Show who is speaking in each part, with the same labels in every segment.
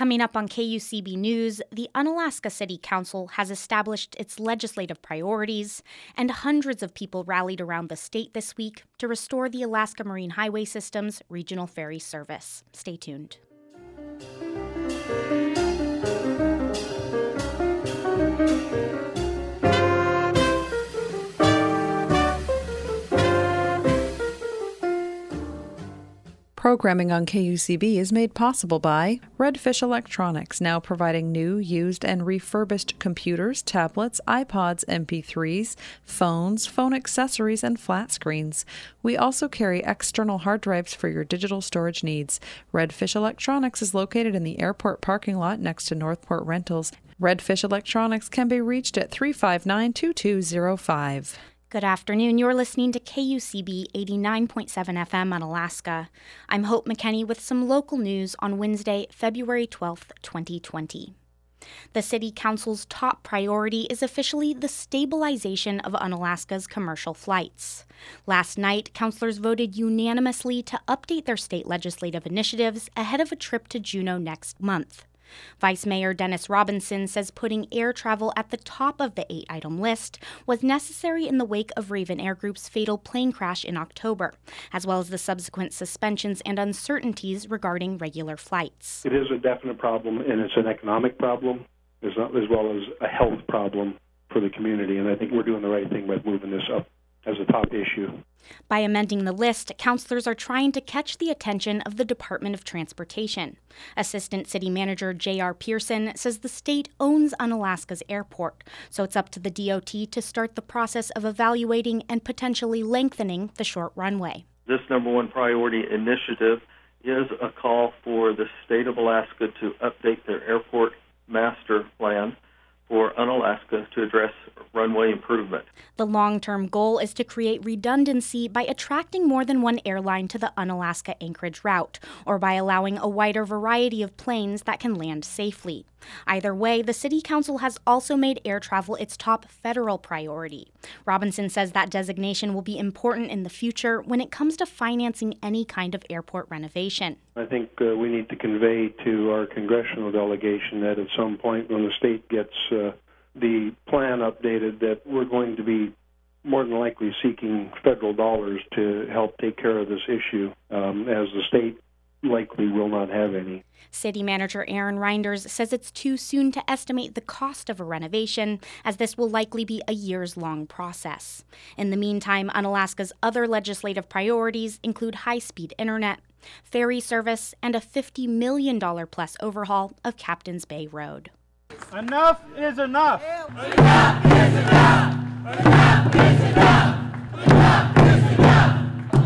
Speaker 1: Coming up on KUCB News, the Unalaska City Council has established its legislative priorities, and hundreds of people rallied around the state this week to restore the Alaska Marine Highway System's regional ferry service. Stay tuned.
Speaker 2: Programming on KUCB is made possible by Redfish Electronics, now providing new, used, and refurbished computers, tablets, iPods, MP3s, phones, phone accessories, and flat screens. We also carry external hard drives for your digital storage needs. Redfish Electronics is located in the airport parking lot next to Northport Rentals. Redfish Electronics can be reached at 359-2205.
Speaker 1: Good afternoon. You're listening to KUCB 89.7 FM on Alaska. I'm Hope McKenney with some local news on Wednesday, February 12th, 2020. The City Council's top priority is officially the stabilization of Unalaska's commercial flights. Last night, councilors voted unanimously to update their state legislative initiatives ahead of a trip to Juneau next month. Vice Mayor Dennis Robinson says putting air travel at the top of the 8-item list was necessary in the wake of Raven Air Group's fatal plane crash in October, as well as the subsequent suspensions and uncertainties regarding regular flights.
Speaker 3: It is a definite problem, and it's an economic problem as well as a health problem for the community, and I think we're doing the right thing by moving this up as a top issue.
Speaker 1: By amending the list, councilors are trying to catch the attention of the Department of Transportation. Assistant City Manager J.R. Pearson says the state owns Unalaska's airport, so it's up to the DOT to start the process of evaluating and potentially lengthening the short runway.
Speaker 4: This number one priority initiative is a call for the state of Alaska to update their airport master plan for Unalaska to address runway improvement.
Speaker 1: The long-term goal is to create redundancy by attracting more than one airline to the Unalaska Anchorage route, or by allowing a wider variety of planes that can land safely. Either way, the City Council has also made air travel its top federal priority. Robinson says that designation will be important in the future when it comes to financing any kind of airport renovation.
Speaker 3: I think we need to convey to our congressional delegation that at some point when the state gets the plan updated, that we're going to be more than likely seeking federal dollars to help take care of this issue, as the state likely will not have any.
Speaker 1: City Manager Aaron Reinders says it's too soon to estimate the cost of a renovation, as this will likely be a years-long process. In the meantime, Unalaska's other legislative priorities include high-speed internet, ferry service, and a $50 million-plus overhaul of Captain's Bay Road.
Speaker 5: Enough is enough!
Speaker 6: Enough is enough! Enough is enough! Enough is enough!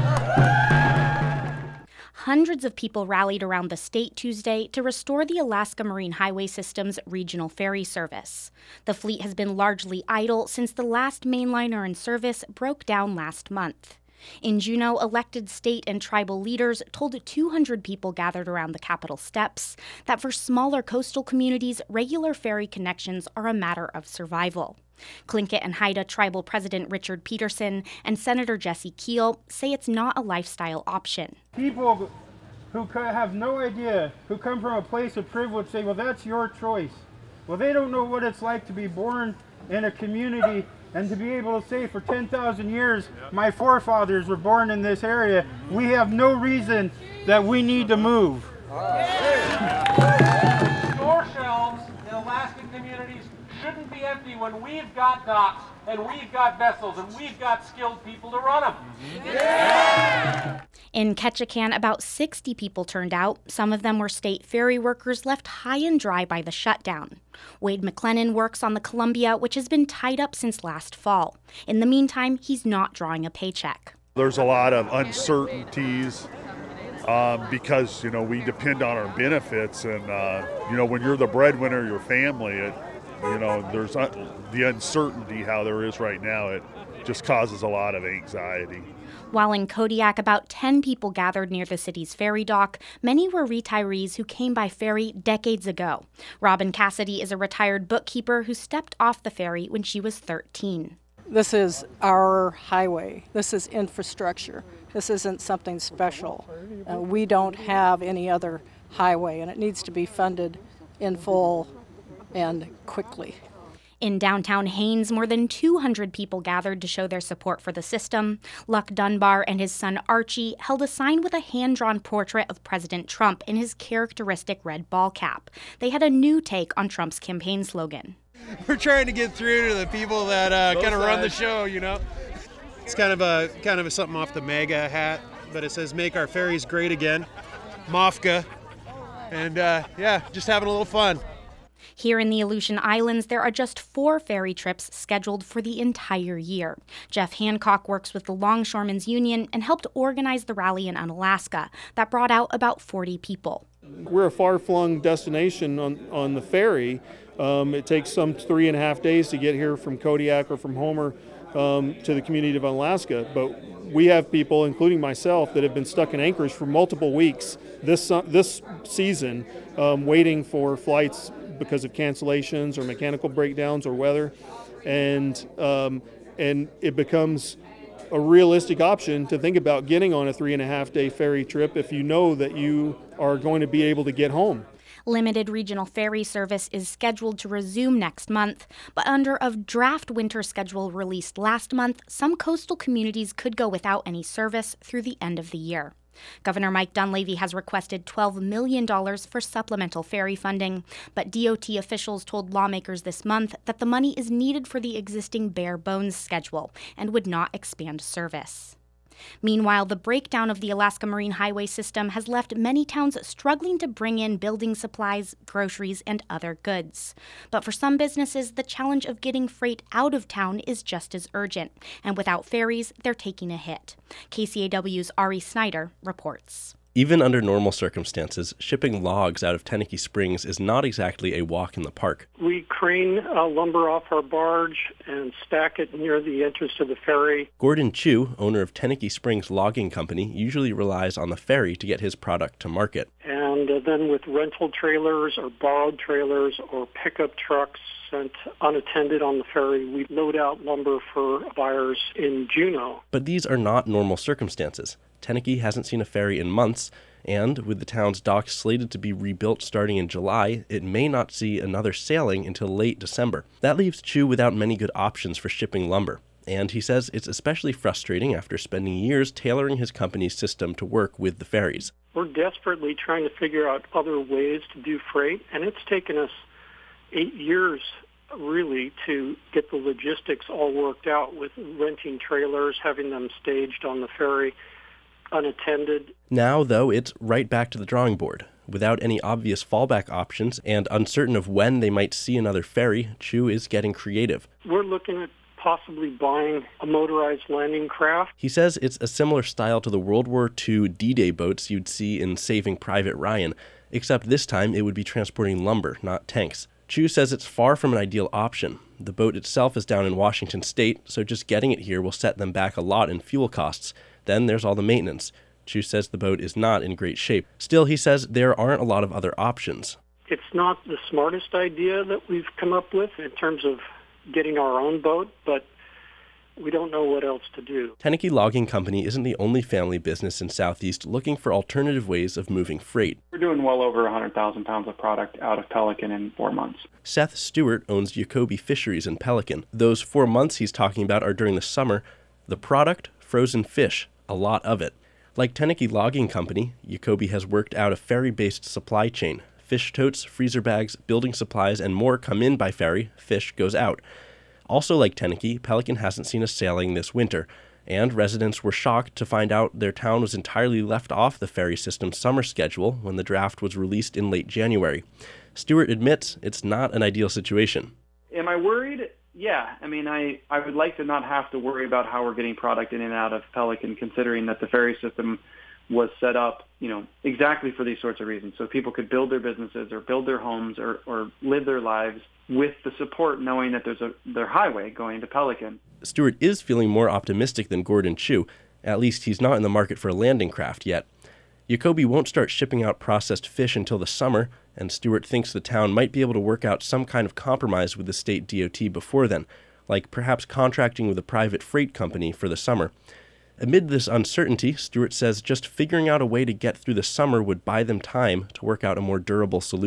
Speaker 1: Hundreds of people rallied around the state Tuesday to restore the Alaska Marine Highway System's regional ferry service. The fleet has been largely idle since the last mainliner in service broke down last month. In Juneau, elected state and tribal leaders told 200 people gathered around the Capitol steps that for smaller coastal communities, regular ferry connections are a matter of survival. Tlingit and Haida Tribal President Richard Peterson and Senator Jesse Keel say it's not a lifestyle option.
Speaker 5: People who have no idea, who come from a place of privilege, say, well, that's your choice. Well, they don't know what it's like to be born in a community and to be able to say for 10,000 years, my forefathers were born in this area. We have no reason that we need to move.
Speaker 7: Store shelves in Alaskan communities shouldn't be empty when we've got docks and we've got vessels and we've got skilled people to run them.
Speaker 1: Yeah. In Ketchikan, about 60 people turned out. Some of them were state ferry workers left high and dry by the shutdown. Wade McLennan works on the Columbia, which has been tied up since last fall. In the meantime, he's not drawing a paycheck.
Speaker 8: There's a lot of uncertainties because, we depend on our benefits. And, when you're the breadwinner of your family, there's the uncertainty how there is right now. It just causes a lot of anxiety.
Speaker 1: While in Kodiak, about 10 people gathered near the city's ferry dock. Many were retirees who came by ferry decades ago. Robin Cassidy is a retired bookkeeper who stepped off the ferry when she was 13.
Speaker 9: This is our highway. This is infrastructure. This isn't something special. We don't have any other highway, and it needs to be funded in full and quickly.
Speaker 1: In downtown Haines, more than 200 people gathered to show their support for the system. Luck Dunbar and his son Archie held a sign with a hand-drawn portrait of President Trump in his characteristic red ball cap. They had a new take on Trump's campaign slogan.
Speaker 10: We're trying to get through to the people that kind of run the show, you know. It's kind of a something off the MAGA hat, but it says "Make our ferries great again," MAFGA, and just having a little fun.
Speaker 1: Here in the Aleutian Islands, there are just 4 ferry trips scheduled for the entire year. Jeff Hancock works with the Longshoremen's Union and helped organize the rally in Unalaska that brought out about 40 people.
Speaker 11: We're a far-flung destination on the ferry. It takes some 3.5 days to get here from Kodiak or from Homer to the community of Unalaska. But we have people, including myself, that have been stuck in Anchorage for multiple weeks this season, waiting for flights because of cancellations or mechanical breakdowns or weather, and it becomes a realistic option to think about getting on a 3.5-day ferry trip if you know that you are going to be able to get home.
Speaker 1: Limited regional ferry service is scheduled to resume next month, but under a draft winter schedule released last month, some coastal communities could go without any service through the end of the year. Governor Mike Dunleavy has requested $12 million for supplemental ferry funding, but DOT officials told lawmakers this month that the money is needed for the existing bare bones schedule and would not expand service. Meanwhile, the breakdown of the Alaska Marine Highway system has left many towns struggling to bring in building supplies, groceries, and other goods. But for some businesses, the challenge of getting freight out of town is just as urgent, and without ferries, they're taking a hit. KCAW's Ari Snyder reports.
Speaker 12: Even under normal circumstances, shipping logs out of Teneke Springs is not exactly a walk in the park.
Speaker 13: We crane lumber off our barge and stack it near the entrance to the ferry.
Speaker 12: Gordon Chu, owner of Teneke Springs Logging Company, usually relies on the ferry to get his product to market.
Speaker 13: And then with rental trailers or borrowed trailers or pickup trucks sent unattended on the ferry, we load out lumber for buyers in Juneau.
Speaker 12: But these are not normal circumstances. Teneke hasn't seen a ferry in months, and with the town's docks slated to be rebuilt starting in July, it may not see another sailing until late December. That leaves Chu without many good options for shipping lumber, and he says it's especially frustrating after spending years tailoring his company's system to work with the ferries.
Speaker 13: We're desperately trying to figure out other ways to do freight, and it's taken us 8 years really to get the logistics all worked out with renting trailers, having them staged on the ferry, unattended.
Speaker 12: Now, though, it's right back to the drawing board. Without any obvious fallback options and uncertain of when they might see another ferry, Chu is getting creative.
Speaker 13: We're looking at possibly buying a motorized landing craft.
Speaker 12: He says it's a similar style to the World War II D-Day boats you'd see in Saving Private Ryan, except this time it would be transporting lumber, not tanks. Chu says it's far from an ideal option. The boat itself is down in Washington State, so just getting it here will set them back a lot in fuel costs. Then there's all the maintenance. Chu says the boat is not in great shape. Still, he says there aren't a lot of other options.
Speaker 13: It's not the smartest idea that we've come up with in terms of getting our own boat, but we don't know what else to do.
Speaker 12: Teneke Logging Company isn't the only family business in Southeast looking for alternative ways of moving freight.
Speaker 14: We're doing well over 100,000 pounds of product out of Pelican in 4 months.
Speaker 12: Seth Stewart owns Jacoby Fisheries in Pelican. Those 4 months he's talking about are during the summer. The product? Frozen fish. A lot of it. Like Teneke Logging Company, Jacoby has worked out a ferry-based supply chain. Fish totes, freezer bags, building supplies, and more come in by ferry. Fish goes out. Also like Teneke, Pelican hasn't seen a sailing this winter, and residents were shocked to find out their town was entirely left off the ferry system's summer schedule when the draft was released in late January. Stewart admits it's not an ideal situation.
Speaker 14: Am I worried? Yeah. I mean, I would like to not have to worry about how we're getting product in and out of Pelican, considering that the ferry system was set up, exactly for these sorts of reasons. So people could build their businesses or build their homes or live their lives with the support knowing that there's their highway going to Pelican.
Speaker 12: Stewart is feeling more optimistic than Gordon Chu. At least he's not in the market for a landing craft yet. Jacoby won't start shipping out processed fish until the summer, and Stewart thinks the town might be able to work out some kind of compromise with the state DOT before then, like perhaps contracting with a private freight company for the summer. Amid this uncertainty, Stewart says just figuring out a way to get through the summer would buy them time to work out a more durable solution.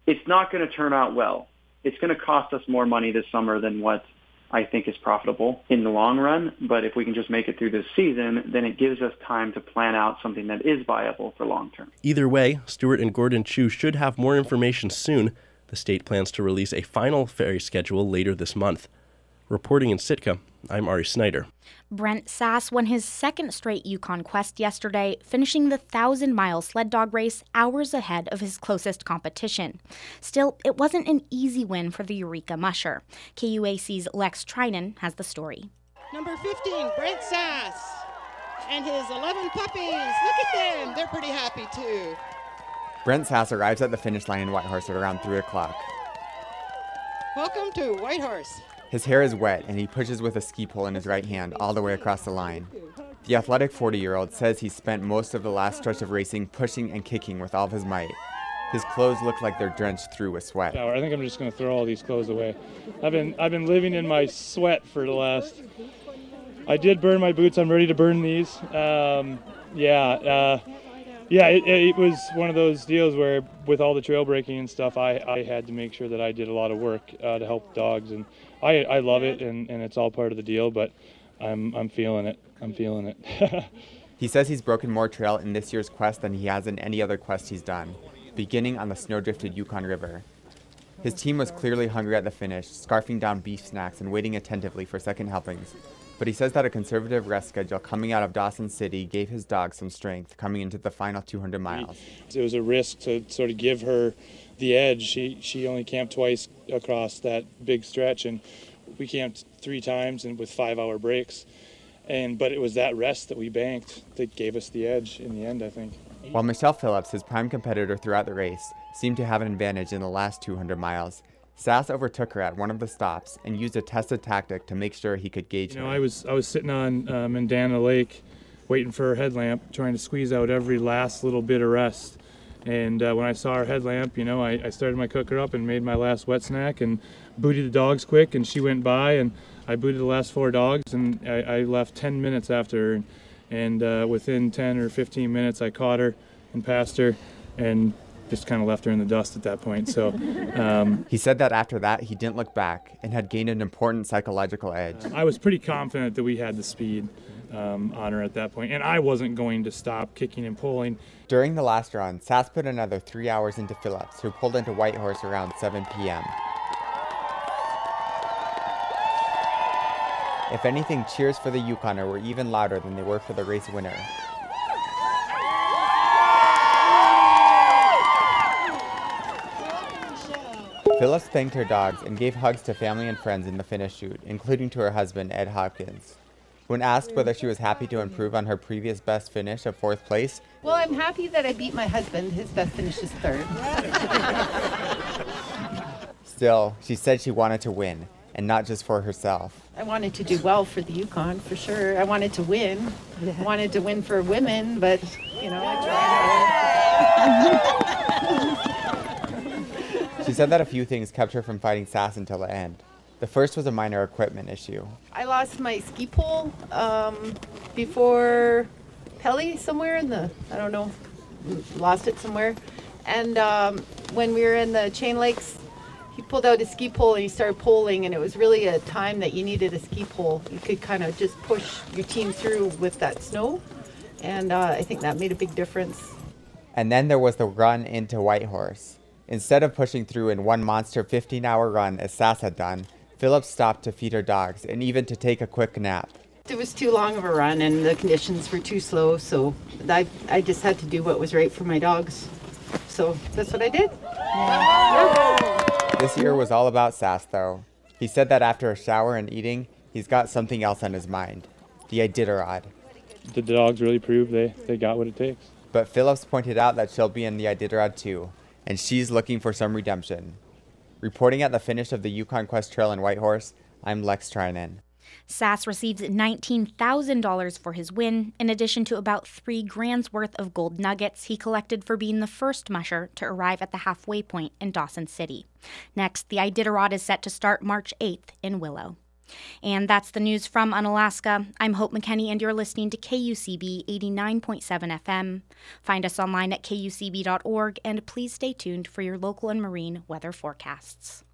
Speaker 14: it's not going to turn out well. It's going to cost us more money this summer than what I think is profitable in the long run. But if we can just make it through this season, then it gives us time to plan out something that is viable for long term.
Speaker 12: Either way, Stewart and Gordon Chu should have more information soon. The state plans to release a final ferry schedule later this month. Reporting in Sitka, I'm Ari Snyder.
Speaker 1: Brent Sass won his second straight Yukon Quest yesterday, finishing the 1,000-mile sled dog race hours ahead of his closest competition. Still, it wasn't an easy win for the Eureka Musher. KUAC's Lex Trinan has the story.
Speaker 15: Number 15, Brent Sass, and his 11 puppies. Look at them. They're pretty happy, too.
Speaker 16: Brent Sass arrives at the finish line in Whitehorse at around 3 o'clock.
Speaker 15: Welcome to Whitehorse.
Speaker 16: His hair is wet, and he pushes with a ski pole in his right hand all the way across the line. The athletic 40-year-old says he spent most of the last stretch of racing pushing and kicking with all of his might. His clothes look like they're drenched through with sweat.
Speaker 17: I think I'm just going to throw all these clothes away. I've been living in my sweat for the last... I did burn my boots. I'm ready to burn these. It was one of those deals where with all the trail breaking and stuff, I had to make sure that I did a lot of work to help dogs, and I love it, and it's all part of the deal, but I'm feeling it. I'm feeling it.
Speaker 16: He says he's broken more trail in this year's quest than he has in any other quest he's done, beginning on the snow-drifted Yukon River. His team was clearly hungry at the finish, scarfing down beef snacks and waiting attentively for second helpings. But he says that a conservative rest schedule coming out of Dawson City gave his dog some strength coming into the final 200 miles.
Speaker 17: It was a risk to sort of give her the edge. She only camped twice across that big stretch, and we camped 3 times and with 5-hour breaks. But it was that rest that we banked that gave us the edge in the end, I think.
Speaker 16: While Michelle Phillips, his prime competitor throughout the race, seemed to have an advantage in the last 200 miles, Sass overtook her at one of the stops and used a tested tactic to make sure he could gauge her.
Speaker 17: I was sitting on Mandana Lake waiting for her headlamp, trying to squeeze out every last little bit of rest. And when I saw her headlamp, I started my cooker up and made my last wet snack and booted the dogs quick, and she went by, and I booted the last 4 dogs, and I left 10 minutes after her. And within 10 or 15 minutes, I caught her and passed her and just kind of left her in the dust at that point. So
Speaker 16: he said that after that, he didn't look back and had gained an important psychological edge.
Speaker 17: I was pretty confident that we had the speed on her at that point, and I wasn't going to stop kicking and pulling.
Speaker 16: During the last run, Sass put another 3 hours into Phillips, who pulled into Whitehorse around 7 p.m. If anything, cheers for the Yukoner were even louder than they were for the race winner. Phillips thanked her dogs and gave hugs to family and friends in the finish chute, including to her husband, Ed Hopkins. When asked whether she was happy to improve on her previous best finish of 4th place,
Speaker 18: well, I'm happy that I beat my husband. His best finish is 3rd.
Speaker 16: Still, she said she wanted to win, and not just for herself.
Speaker 18: I wanted to do well for the Yukon, for sure. I wanted to win. I wanted to win for women, but, I tried.
Speaker 16: She said that a few things kept her from fighting Sass until the end. The first was a minor equipment issue.
Speaker 18: I lost my ski pole before Pelly somewhere lost it somewhere. And when we were in the Chain Lakes, he pulled out his ski pole and he started poling, and it was really a time that you needed a ski pole. You could kind of just push your team through with that snow, and I think that made a big difference.
Speaker 16: And then there was the run into Whitehorse. Instead of pushing through in one monster 15-hour run as Sass had done, Phillips stopped to feed her dogs and even to take a quick nap.
Speaker 18: It was too long of a run and the conditions were too slow, so I just had to do what was right for my dogs. So that's what I did.
Speaker 16: This year was all about Sass, though. He said that after a shower and eating, he's got something else on his mind, the Iditarod.
Speaker 17: The dogs really proved they got what it takes.
Speaker 16: But Phillips pointed out that she'll be in the Iditarod too, and she's looking for some redemption. Reporting at the finish of the Yukon Quest Trail in Whitehorse, I'm Lex Trinan.
Speaker 1: Sass receives $19,000 for his win, in addition to about $3,000 worth of gold nuggets he collected for being the first musher to arrive at the halfway point in Dawson City. Next, the Iditarod is set to start March 8th in Willow. And that's the news from Unalaska. I'm Hope McKenney, and you're listening to KUCB 89.7 FM. Find us online at kucb.org, and please stay tuned for your local and marine weather forecasts.